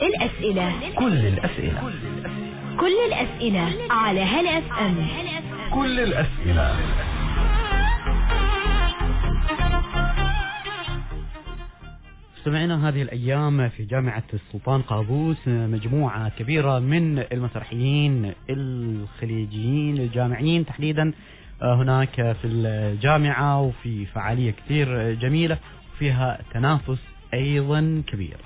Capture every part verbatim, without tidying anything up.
الأسئلة كل الأسئلة كل الأسئلة على هلا اف ام. كل الأسئلة. استمعنا هذه الأيام في جامعة السلطان قابوس مجموعة كبيرة من المسرحيين الخليجيين الجامعيين تحديدا هناك في الجامعة، وفي فعالية كثير جميلة وفيها تنافس أيضا كبير.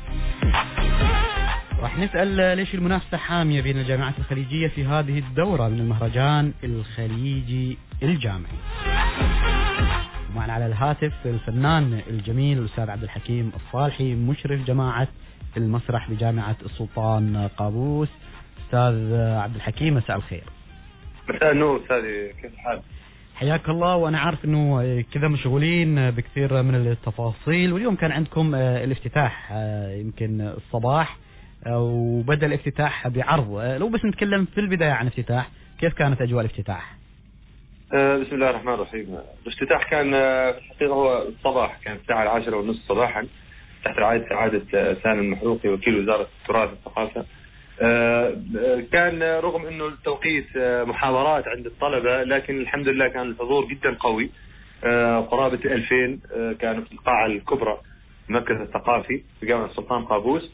راح نسأل ليش المنافسة حامية بين الجامعات الخليجية في هذه الدورة من المهرجان الخليجي الجامعي. ومعنا على الهاتف الفنان الجميل الأستاذ عبد الحكيم الصالحي مشرف جماعة المسرح بجامعة السلطان قابوس. أستاذ عبد الحكيم مساء الخير. مساء النور أستاذي، كيف الحال؟ حياك الله. وأنا عارف أنه كذا مشغولين بكثير من التفاصيل، واليوم كان عندكم الافتتاح يمكن الصباح وبدأ الافتتاح بعرض. لو بس نتكلم في البداية عن الافتتاح، كيف كانت أجواء الافتتاح؟ بسم الله الرحمن الرحيم. الافتتاح كان في الحقيقة هو الصباح، كان الساعة العاشرة ونصف صباحا تحت رعاية سعادة سامي المحروقي وكيل وزارة التراث والثقافة. كان رغم انه التوقيت محاورات عند الطلبة، لكن الحمد لله كان الحضور جدا قوي. قرابة ألفين كانوا في القاعة الكبرى المركز الثقافي في جامعة السلطان قابوس.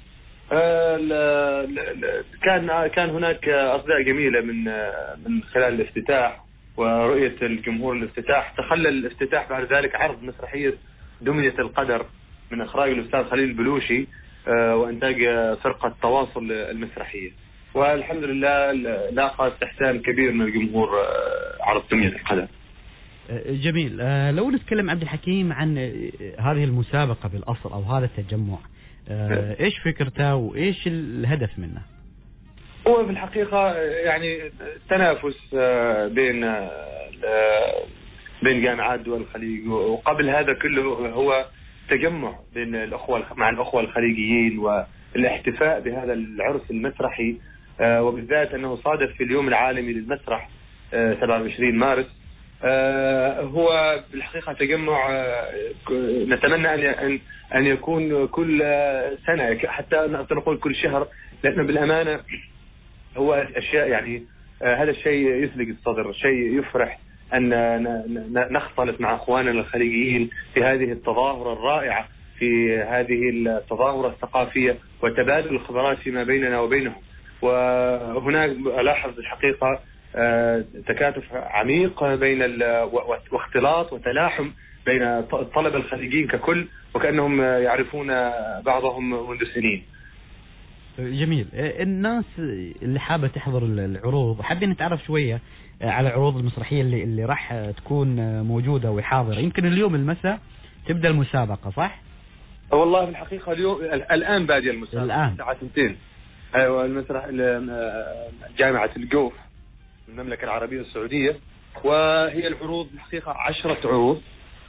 كان كان هناك أصداء جميلة من من خلال الافتتاح ورؤية الجمهور الافتتاح. تخلل الافتتاح بعد ذلك عرض مسرحية دمية القدر من إخراج الأستاذ خليل البلوشي وإنتاج فرقة تواصل المسرحية، والحمد لله لاقى استحسان كبير من الجمهور عرض دمية القدر. جميل. لو نتكلم عبد الحكيم عن هذه المسابقة بالأصل أو هذا التجمع، إيش فكرته وإيش الهدف منه؟ هو في الحقيقة يعني تنافس بين بين جامعات دول الخليج، وقبل هذا كله هو تجمع بين الأخوة مع الأخوة الخليجيين والاحتفاء بهذا العرس المسرحي، وبالذات أنه صادف في اليوم العالمي للمسرح سبعة وعشرين مارس. هو بالحقيقة تجمع نتمنى أن أن يكون كل سنة، حتى نقول كل شهر، لأنه بالأمانة هو أشياء يعني هذا الشيء يثلج الصدر، شيء يفرح أن نختلط مع أخواننا الخليجيين في هذه التظاهرة الرائعة، في هذه التظاهرة الثقافية وتبادل الخبرات فيما بيننا وبينهم. وهناك ألاحظ الحقيقة تكاتف عميق بين واختلاط وتلاحم بين الطلبة الخليجيين ككل، وكأنهم يعرفون بعضهم منذ سنين. جميل. الناس اللي حابة تحضر العروض، حابين نتعرف شوية على العروض المسرحية اللي اللي راح تكون موجودة وحاضرة. يمكن اليوم المساء تبدأ المسابقة، صح؟ والله في الحقيقة اليوم الآن بادية المسابقة الآن الساعة اثنتين. أيوة، المسرح جامعة الجوف المملكة العربية السعودية، وهي العروض الحقيقة عشرة عروض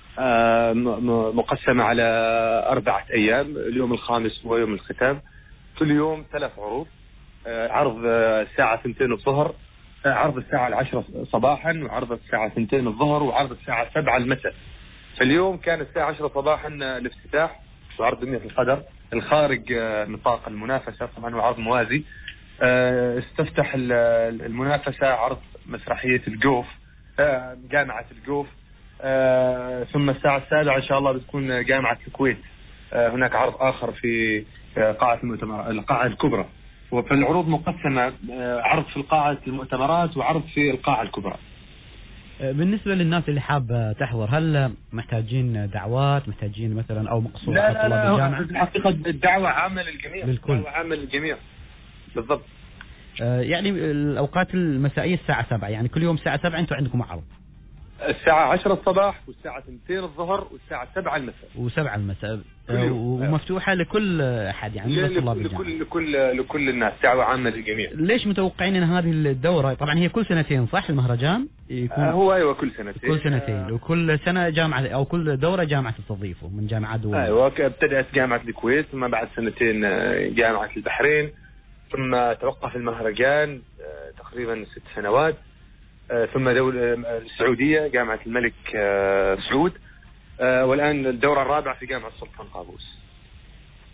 مقسمة على أربعة أيام. اليوم الخامس هو يوم الختام. كل يوم ثلاث عروض، عرض الساعة اثنتين الظهر، عرض الساعة العشرة صباحا، وعرض الساعة اثنتين الظهر، وعرض الساعة سبعة المساء. فاليوم كان الساعة عشرة صباحا الافتتاح وعرض دمية القدر الخارج نطاق المنافسة، طبعا وعرض موازي. استفتح المنافسة عرض مسرحية الجوف جامعة الجوف. ثم الساعة السابعة إن شاء الله بتكون جامعة الكويت، هناك عرض آخر في قاعة المؤتمرات القاعة الكبرى. وفالعروض مقسمة، عرض في القاعة المؤتمرات وعرض في القاعة الكبرى. بالنسبة للناس اللي حابة تحضر، هل محتاجين دعوات، محتاجين مثلا أو مقصود على طلاب الجامعة؟ في الحقيقة الدعوة عامة للجميع، للكل. الدعوة عامة للجميع بالضبط. يعني الأوقات المسائية الساعة سبعة، يعني كل يوم الساعة سبعة أنتم عندكم عرض؟ الساعة عشرة الصباح والساعة اثنتين الظهر والساعة سبعة المساء. وسبعة المساء ومفتوحة لكل أحد، يعني لكل طلاب الجامعة. لكل لكل لكل الناس، دعوة عامة للجميع. ليش متوقعين أن هذه الدورة، طبعا هي كل سنتين صح المهرجان؟ يكون آه هو أيوة كل سنتين. كل سنتين آه وكل سنة جامعة أو كل دورة جامعة تستضيفه من جامعات دول. أيوة، ابتدأت جامعة الكويت، ثم بعد سنتين جامعة البحرين، ثم توقف المهرجان تقريبا ست سنوات، ثم دولة السعودية جامعة الملك سعود، والآن الدورة الرابعة في جامعة السلطان قابوس.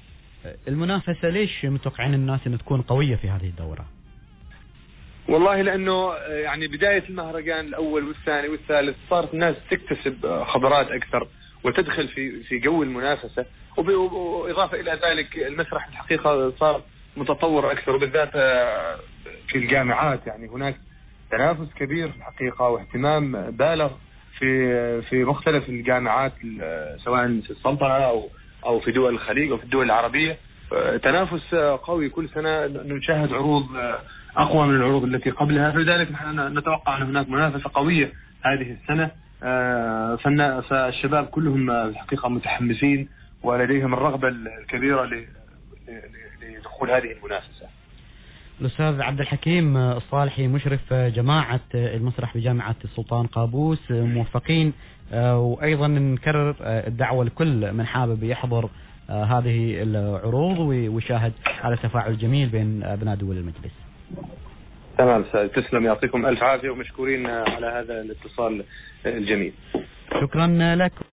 المنافسة ليش متوقعين الناس أن تكون قوية في هذه الدورة؟ والله لأنه يعني بداية المهرجان الأول والثاني والثالث صارت الناس تكتسب خبرات أكثر وتدخل في في جو المنافسة، وإضافة إلى ذلك المسرح الحقيقة صار متطور أكثر، وبالذات في الجامعات يعني هناك تنافس كبير في الحقيقة واهتمام بالغ في في مختلف الجامعات سواء في السلطنة أو أو في دول الخليج أو في الدول العربية. تنافس قوي، كل سنة نشاهد عروض أقوى من العروض التي قبلها، فلذلك نحن نتوقع أن هناك منافسة قوية هذه السنة. فالشباب كلهم الحقيقة متحمسين ولديهم الرغبة الكبيرة لدخول هذه المنافسة. الأستاذ عبد الحكيم الصالحي مشرف جماعة المسرح بجامعة السلطان قابوس، موفقين، وأيضا نكرر الدعوة لكل من حابب يحضر هذه العروض ويشاهد هذا التفاعل الجميل بين أبناء دول المجلس. تمام أستاذ، تسلم، يعطيكم ألف عافية ومشكورين على هذا الاتصال الجميل. شكرا لك.